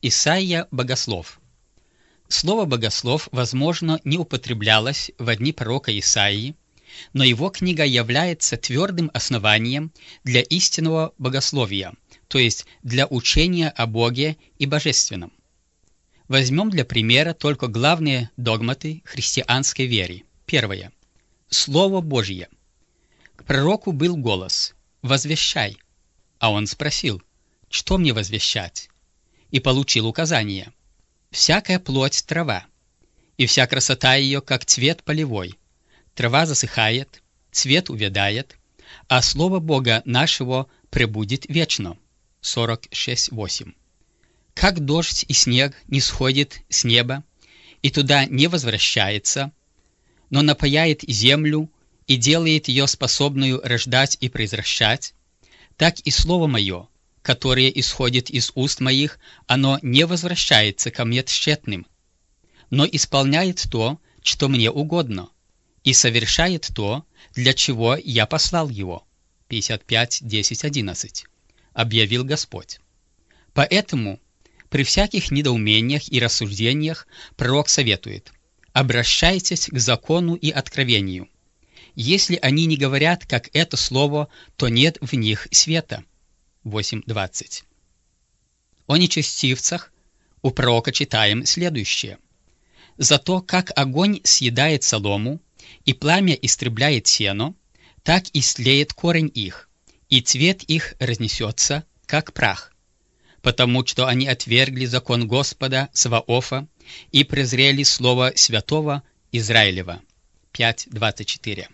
Исаия – богослов. Слово «богослов», возможно, не употреблялось в дни пророка Исаии, но его книга является твердым основанием для истинного богословия, то есть для учения о Боге и Божественном. Возьмем для примера только главные догматы христианской веры. Первое. Слово Божье. К пророку был голос «Возвещай», а он спросил «Что мне возвещать?» и получил указание «Всякая плоть – трава, и вся красота ее, как цвет полевой. Трава засыхает, цвет увядает, а слово Бога нашего пребудет вечно». 46:8. Как дождь и снег не сходит с неба и туда не возвращается, но напояет землю и делает ее способную рождать и произращать, так и слово мое, которое исходит из уст моих, оно не возвращается ко мне тщетным, но исполняет то, что мне угодно, и совершает то, для чего я послал его. 55:10-11. Объявил Господь. Поэтому при всяких недоумениях и рассуждениях пророк советует: обращайтесь к закону и откровению. Если они не говорят, как это слово, то нет в них света. 8:20. О нечестивцах у пророка читаем следующее: «Зато как огонь съедает солому, и пламя истребляет сено, так и слеет корень их, и цвет их разнесется, как прах, потому что они отвергли закон Господа Саваофа и презрели слово святого Израилева». 5:24.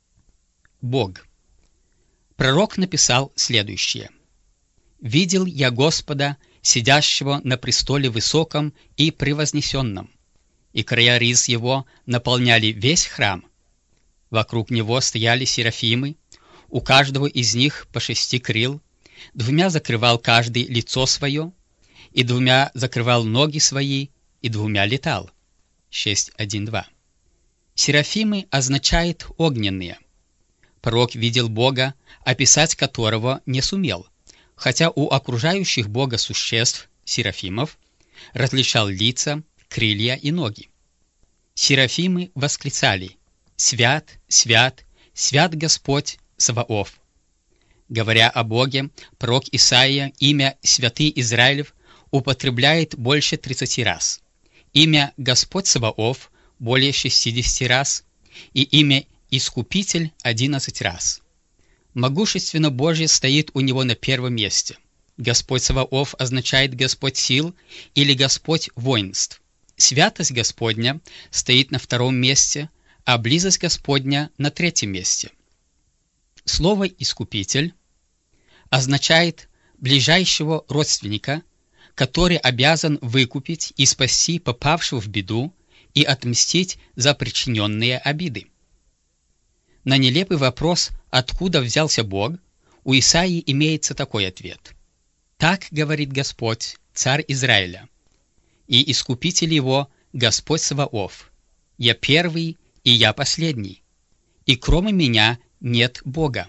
Бог. Пророк написал следующее: «Видел я Господа, сидящего на престоле высоком и превознесенном, и края рис его наполняли весь храм. Вокруг него стояли серафимы, у каждого из них по 6 крил, 2 закрывал каждый лицо свое, и 2 закрывал ноги свои, и 2 летал». 6:1-2. Серафимы означает огненные. Пророк видел Бога, описать которого не сумел, хотя у окружающих Бога существ, серафимов, различал лица, крылья и ноги. Серафимы восклицали: «Свят, свят, свят Господь Саваоф». Говоря о Боге, пророк Исаия имя «Святый Израилев» употребляет больше 30 раз, имя «Господь Саваоф» более 60 раз и имя «Искупитель» 11 раз. Могущественно Божье стоит у него на первом месте. Господь Саваоф означает Господь сил или Господь воинств. Святость Господня стоит на 2-м месте, а близость Господня на 3-м месте. Слово «искупитель» означает ближайшего родственника, который обязан выкупить и спасти попавшего в беду и отмстить за причиненные обиды. На нелепый вопрос «Откуда взялся Бог?» у Исаии имеется такой ответ: «Так говорит Господь, царь Израиля, и искупитель его Господь Саваоф. Я первый, и я последний, и кроме меня нет Бога».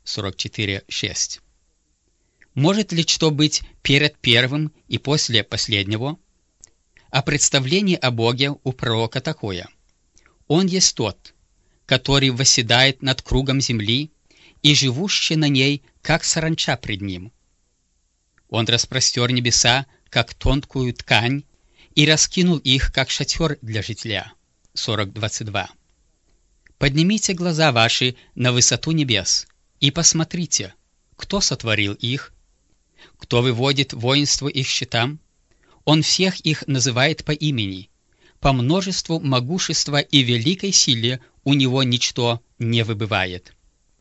44:6. Может ли что быть перед первым и после последнего? А представление о Боге у пророка такое: Он есть тот, который восседает над кругом земли и живущий на ней, как саранча пред ним. Он распростер небеса, как тонкую ткань, и раскинул их, как шатер для житья. 40:22. Поднимите глаза ваши на высоту небес и посмотрите, кто сотворил их, кто выводит воинство их щитам. Он всех их называет по имени, по множеству могущества и великой силе у него ничто не выбывает.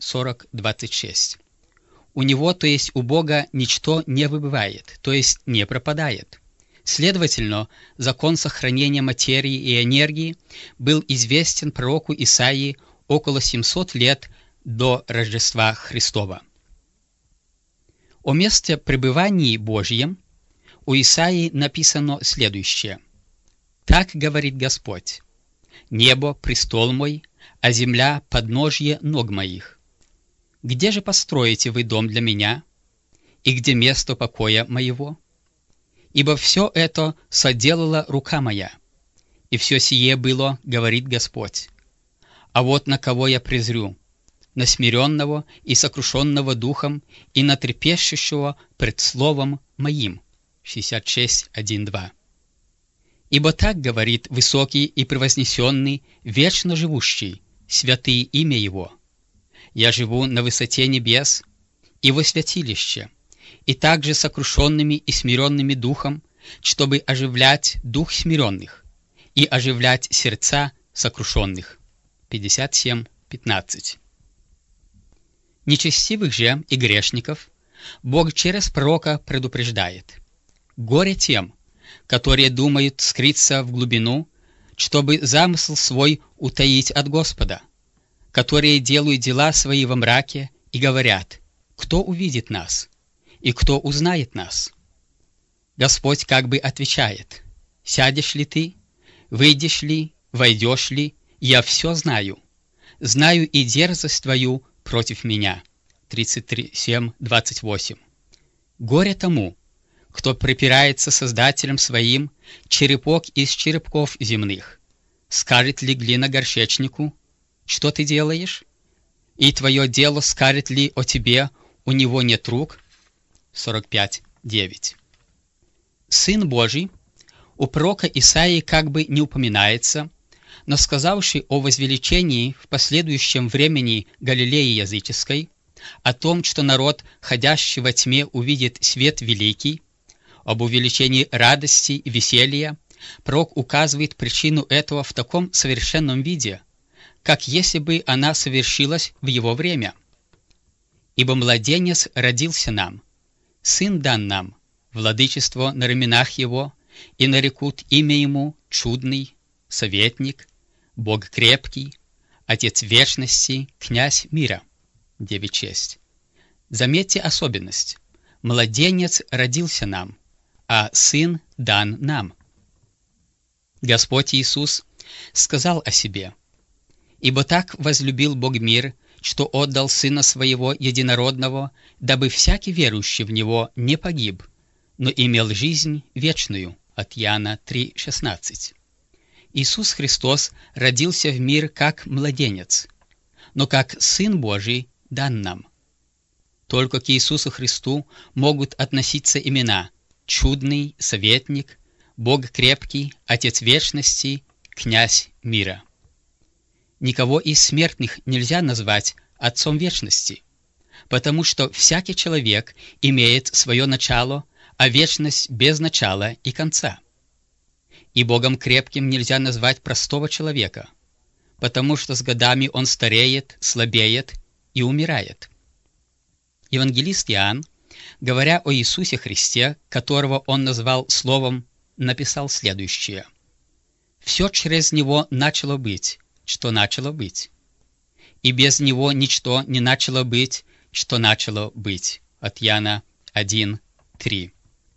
40:26. У него, то есть у Бога, ничто не выбывает, то есть не пропадает. Следовательно, закон сохранения материи и энергии был известен пророку Исаии около 700 лет до Рождества Христова. О месте пребывания Божьем у Исаии написано следующее: «Так говорит Господь: небо – престол мой, а земля – подножье ног моих. Где же построите вы дом для меня? И где место покоя моего? Ибо все это соделала рука моя, и все сие было, говорит Господь. А вот на кого я презрю: на смиренного и сокрушенного духом, и на трепещущего пред словом моим». 66:1-2. «Ибо так говорит высокий и превознесенный, вечно живущий, святый имя Его: я живу на высоте небес и во святилище, и также сокрушенными и смиренными духом, чтобы оживлять дух смиренных и оживлять сердца сокрушенных». 57:15. Нечестивых же и грешников Бог через пророка предупреждает: «Горе тем, которые думают скрыться в глубину, чтобы замысл свой утаить от Господа, которые делают дела свои во мраке и говорят: кто увидит нас, и кто узнает нас?» Господь как бы отвечает: «Сядешь ли ты, выйдешь ли, войдешь ли, я все знаю. Знаю и дерзость твою против меня». 37:28. «Горе тому, кто припирается Создателем своим, черепок из черепков земных. Скажет ли глина горшечнику: что ты делаешь? И твое дело скажет ли о тебе: у него нет рук?» 45:9. Сын Божий у пророка Исаии как бы не упоминается, но сказавший о возвеличении в последующем времени Галилеи языческой, о том, что народ, ходящий во тьме, увидит свет великий, об увеличении радости и веселья, пророк указывает причину этого в таком совершенном виде, как если бы она совершилась в его время. «Ибо младенец родился нам, сын дан нам, владычество на раменах его, и нарекут имя ему Чудный, Советник, Бог крепкий, Отец вечности, Князь мира». 9:6. Заметьте особенность: младенец родился нам, а сын дан нам. Господь Иисус сказал о себе: «Ибо так возлюбил Бог мир, что отдал Сына Своего Единородного, дабы всякий верующий в Него не погиб, но имел жизнь вечную». От Иоанна 3:16. Иисус Христос родился в мир как младенец, но как Сын Божий дан нам. Только к Иисусу Христу могут относиться имена Чудный, Советник, Бог крепкий, Отец вечности, Князь мира. Никого из смертных нельзя назвать Отцом вечности, потому что всякий человек имеет свое начало, а вечность без начала и конца. И Богом крепким нельзя назвать простого человека, потому что с годами он стареет, слабеет и умирает. Евангелист Иоанн, говоря о Иисусе Христе, которого он назвал Словом, написал следующее: «Все через Него начало быть, что начало быть, и без Него ничто не начало быть, что начало быть». От Иоанна 1:3.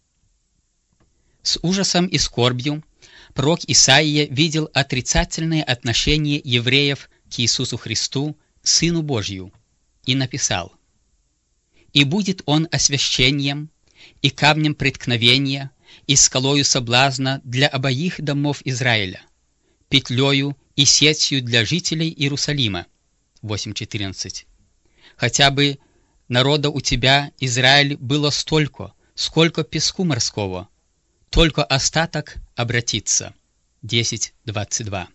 С ужасом и скорбью пророк Исаия видел отрицательное отношение евреев к Иисусу Христу, Сыну Божию, и написал: «И будет Он освящением, и камнем преткновения, и скалою соблазна для обоих домов Израиля, петлею и сетью для жителей Иерусалима». 8:14. «Хотя бы народа у тебя, Израиль, было столько, сколько песку морского, только остаток обратится». 10:22.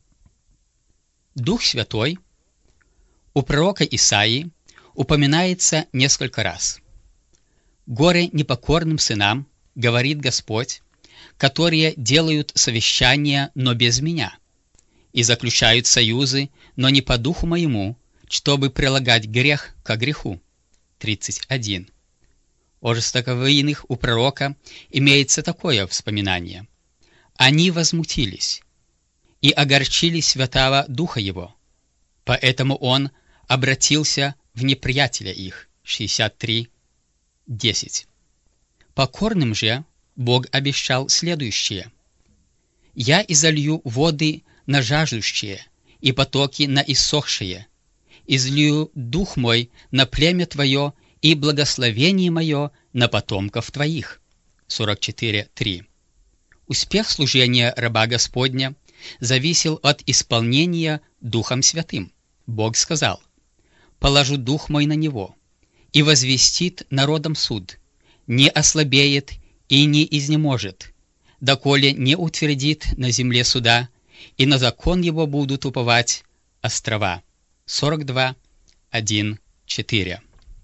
Дух Святой у пророка Исаии упоминается несколько раз. «Горе непокорным сынам, говорит Господь, которые делают совещания, но без меня, и заключают союзы, но не по духу моему, чтобы прилагать грех ко греху». 31. О жестоковыйных у пророка имеется такое вспоминание: «Они возмутились и огорчили Святого Духа Его, поэтому Он обратился в неприятеля их». 63:10. Покорным же Бог обещал следующее: «Я изолью воды на жаждущие и потоки на иссохшие, излию Дух Мой на племя Твое и благословение Мое на потомков Твоих». 44:3. Успех служения раба Господня зависел от исполнения Духом Святым. Бог сказал: «Положу Дух мой на него, и возвестит народам суд, не ослабеет и не изнеможет, доколе не утвердит на земле суда, и на закон его будут уповать острова». 42:1-4.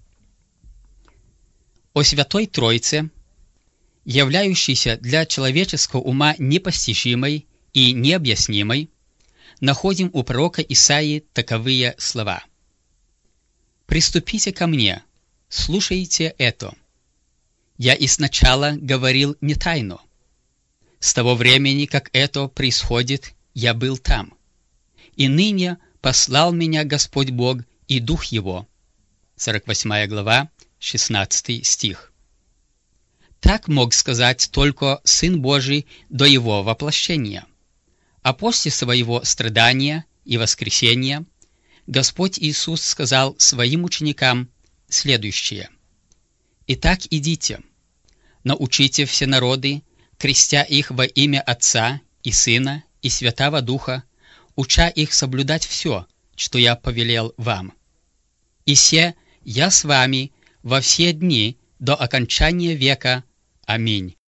О Святой Троице, являющейся для человеческого ума непостижимой и необъяснимой, находим у пророка Исаии таковые слова: «Приступите ко мне, слушайте это. Я и сначала говорил не тайно. С того времени, как это происходит, я был там. И ныне послал меня Господь Бог и Дух Его». 48 глава, 16 стих. Так мог сказать только Сын Божий до Его воплощения. А после Своего страдания и воскресения Господь Иисус сказал Своим ученикам следующее: «Итак, идите, научите все народы, крестя их во имя Отца и Сына и Святаго Духа, уча их соблюдать все, что я повелел вам. И се я с вами во все дни до окончания века. Аминь».